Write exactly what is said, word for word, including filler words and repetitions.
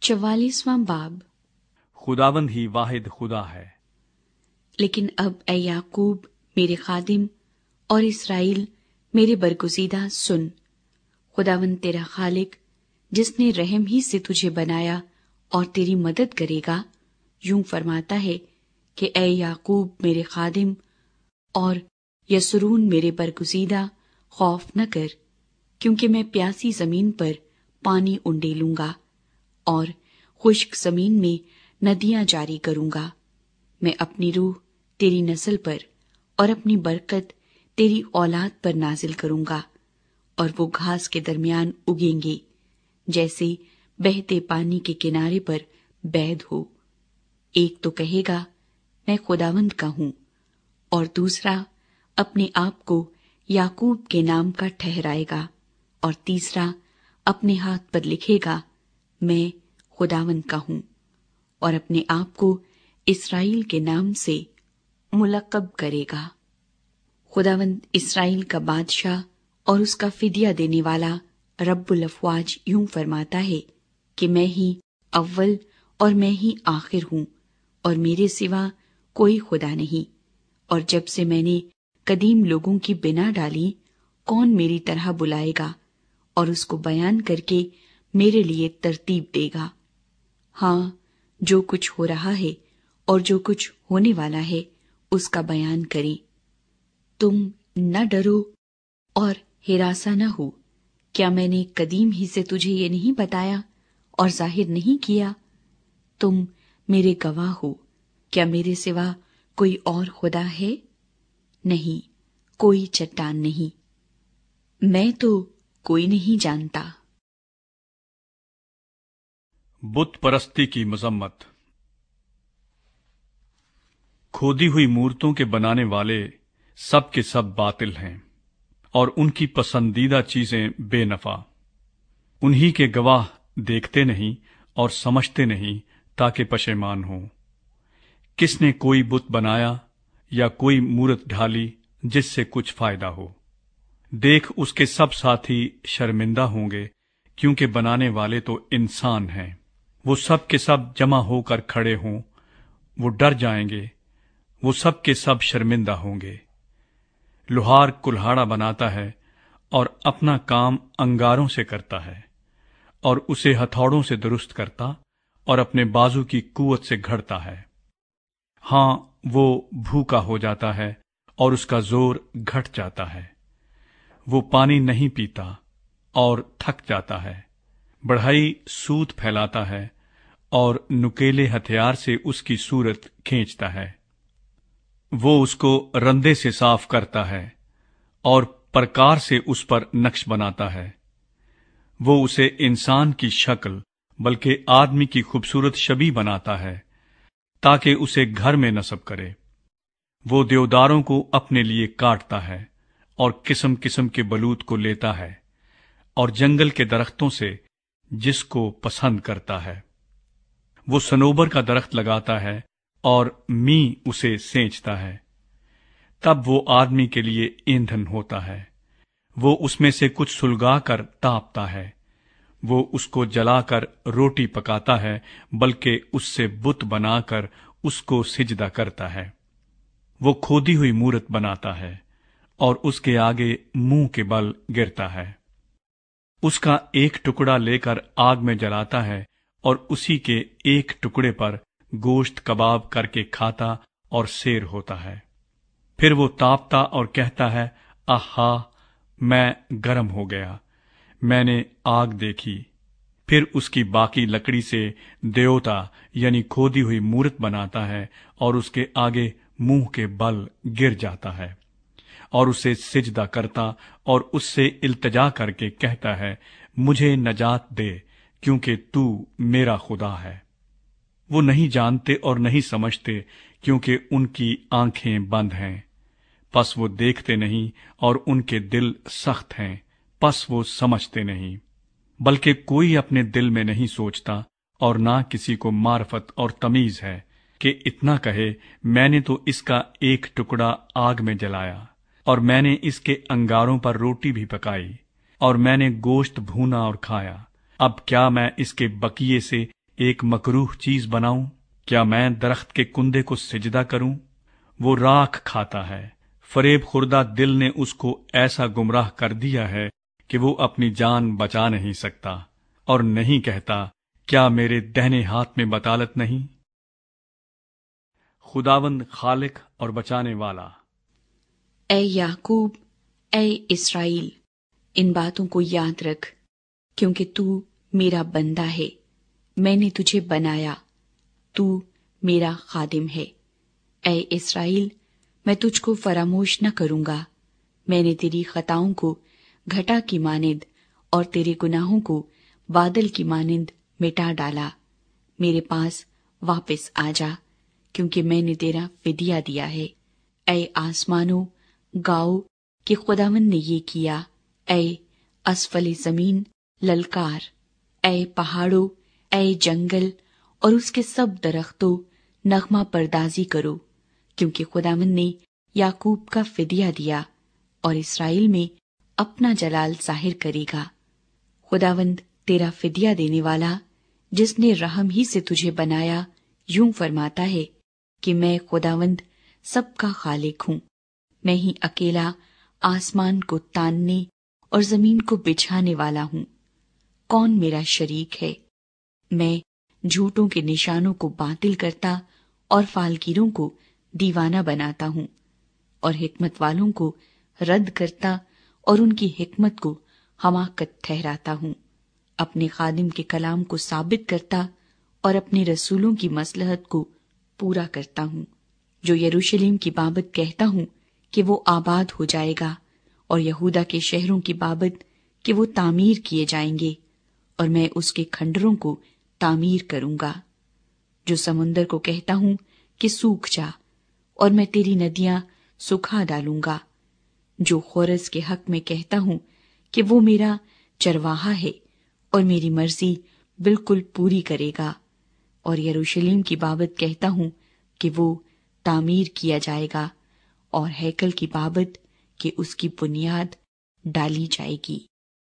चवालीसवां बाब। खुदावंद ही वाहिद खुदा है। लेकिन अब ए याकूब मेरे खादिम और इसराइल मेरे बरगुज़ीदा सुन। खुदावंद तेरा खालिक जिसने रहम ही से तुझे बनाया और तेरी मदद करेगा, यूं फरमाता है कि ए याकूब मेरे खादिम और यसरून मेरे बरगुज़ीदा, खौफ न कर, क्योंकि मैं प्यासी जमीन पर पानी उंडेलूंगा और खुश्क जमीन में नदियां जारी करूंगा। मैं अपनी रूह तेरी नस्ल पर और अपनी बरकत तेरी औलाद पर नाजिल करूंगा, और वो घास के दरमियान उगेंगे जैसे बहते पानी के किनारे पर बैद हो। एक तो कहेगा मैं खुदावंद का हूं, और दूसरा अपने आप को याकूब के नाम का ठहराएगा, और तीसरा अपने हाथ पर लिखेगा मैं खुदावंद का हूं, और अपने आप को इसराइल के नाम से मुलक्कब करेगा। खुदावंद इसराइल का बादशाह और उसका फिदिया देने वाला रब्बुल अफ़वाज यूं फरमाता है कि मैं ही अव्वल और मैं ही आखिर हूं, और मेरे सिवा कोई खुदा नहीं। और जब से मैंने कदीम लोगों की बिना डाली, कौन मेरी तरह बुलाएगा और उसको बयान करके मेरे लिए तरतीब देगा। हाँ, जो कुछ हो रहा है और जो कुछ होने वाला है उसका बयान करें। तुम न डरो और हिरासा न हो। क्या मैंने कदीम ही से तुझे ये नहीं बताया और जाहिर नहीं किया? तुम मेरे गवाह हो। क्या मेरे सिवा कोई और खुदा है? नहीं, कोई चट्टान नहीं। मैं तो कोई नहीं जानता। बुत परस्ती की मजम्मत। खोदी हुई मूर्तों के बनाने वाले सब के सब बातिल हैं, और उनकी पसंदीदा चीजें बेनफा। उन्हीं के गवाह देखते नहीं और समझते नहीं, ताकि पशेमान हो। किसने कोई बुत बनाया या कोई मूरत ढाली जिससे कुछ फायदा हो? देख, उसके सब साथी शर्मिंदा होंगे, क्योंकि बनाने वाले तो इंसान हैं। वो सब के सब जमा होकर खड़े हों, वो डर जाएंगे, वो सब के सब शर्मिंदा होंगे। लोहार कुल्हाड़ा बनाता है और अपना काम अंगारों से करता है, और उसे हथौड़ों से दुरुस्त करता और अपने बाजू की कुवत से घड़ता है। हाँ, वो भूखा हो जाता है और उसका जोर घट जाता है। वो पानी नहीं पीता और थक जाता है। बढ़ई सूत फैलाता है और नुकेले हथियार से उसकी सूरत खींचता है। वो उसको रंदे से साफ करता है और प्रकार से उस पर नक्श बनाता है। वो उसे इंसान की शक्ल बल्कि आदमी की खूबसूरत छवि बनाता है, ताकि उसे घर में नस्ब करे। वो देवदारों को अपने लिए काटता है और किस्म किस्म के बलूत को लेता है, और जंगल के दरख्तों से जिसको पसंद करता है। वो सनोबर का दरख्त लगाता है और मी उसे सेंचता है। तब वो आदमी के लिए ईंधन होता है। वो उसमें से कुछ सुलगा कर तापता है। वो उसको जलाकर रोटी पकाता है, बल्कि उससे बुत बनाकर उसको सिजदा करता है। वो खोदी हुई मूरत बनाता है और उसके आगे मुंह के बल गिरता है। उसका एक टुकड़ा लेकर आग में जलाता है और उसी के एक टुकड़े पर गोश्त कबाब करके खाता और सेर होता है। फिर वो तापता और कहता है, आहा, मैं गर्म हो गया, मैंने आग देखी। फिर उसकी बाकी लकड़ी से देवता यानी खोदी हुई मूरत बनाता है और उसके आगे मुंह के बल गिर जाता है और उसे सिजदा करता और उससे इल्तिजा करके कहता है, मुझे नजात दे, क्योंकि तू मेरा खुदा है। वो नहीं जानते और नहीं समझते, क्योंकि उनकी आंखें बंद हैं। पस वो देखते नहीं और उनके दिल सख्त हैं, पस वो समझते नहीं। बल्कि कोई अपने दिल में नहीं सोचता, और ना किसी को मार्फत और तमीज है कि इतना कहे, मैंने तो इसका एक टुकड़ा आग में जलाया, और मैंने इसके अंगारों पर रोटी भी पकाई, और मैंने गोश्त भूना और खाया। अब क्या मैं इसके बकिए से ایک مکروہ چیز بناؤں؟ کیا میں درخت کے کندے کو سجدہ کروں؟ وہ راکھ کھاتا ہے، فریب خوردہ دل نے اس کو ایسا گمراہ کر دیا ہے کہ وہ اپنی جان بچا نہیں سکتا، اور نہیں کہتا کیا میرے دہنے ہاتھ میں بطالت نہیں؟ خداوند خالق اور بچانے والا۔ اے یعقوب، اے اسرائیل، ان باتوں کو یاد رکھ، کیونکہ تو میرا بندہ ہے، میں نے تجھے بنایا، تو میرا خادم ہے۔ اے اسرائیل، میں تجھ کو فراموش نہ کروں گا، میں نے تیری خطاؤں کو گھٹا کی مانند اور تیرے گناہوں کو بادل کی مانند مٹا ڈالا۔ میرے پاس واپس آ جا، کیونکہ میں نے تیرا فدیہ دیا ہے۔ اے آسمانوں، گاؤ کہ خداوند نے یہ کیا، اے اسفل زمین للکار، اے پہاڑوں، اے جنگل اور اس کے سب درختوں، نغمہ پردازی کرو، کیونکہ خداوند نے یعقوب کا فدیہ دیا اور اسرائیل میں اپنا جلال ظاہر کرے گا۔ خداوند تیرا فدیہ دینے والا، جس نے رحم ہی سے تجھے بنایا، یوں فرماتا ہے کہ میں خداوند سب کا خالق ہوں، میں ہی اکیلا آسمان کو تاننے اور زمین کو بچھانے والا ہوں۔ کون میرا شریک ہے؟ میں جھوٹوں کے نشانوں کو باطل کرتا اور فالگیروں کو دیوانہ بناتا ہوں، اور حکمت والوں کو رد کرتا اور ان کی حکمت کو حماقت ٹھہراتا ہوں۔ اپنے خادم کے کلام کو ثابت کرتا اور اپنے رسولوں کی مصلحت کو پورا کرتا ہوں، جو یروشلم کی بابت کہتا ہوں کہ وہ آباد ہو جائے گا، اور یہودا کے شہروں کی بابت کہ وہ تعمیر کیے جائیں گے، اور میں اس کے کھنڈروں کو تعمیر کروں گا۔ جو سمندر کو کہتا ہوں کہ سوکھ جا، اور میں تیری ندیاں سکھا ڈالوں گا۔ جو خورس کے حق میں کہتا ہوں کہ وہ میرا چرواہا ہے اور میری مرضی بالکل پوری کرے گا، اور یروشلم کی بابت کہتا ہوں کہ وہ تعمیر کیا جائے گا، اور ہیکل کی بابت کہ اس کی بنیاد ڈالی جائے گی۔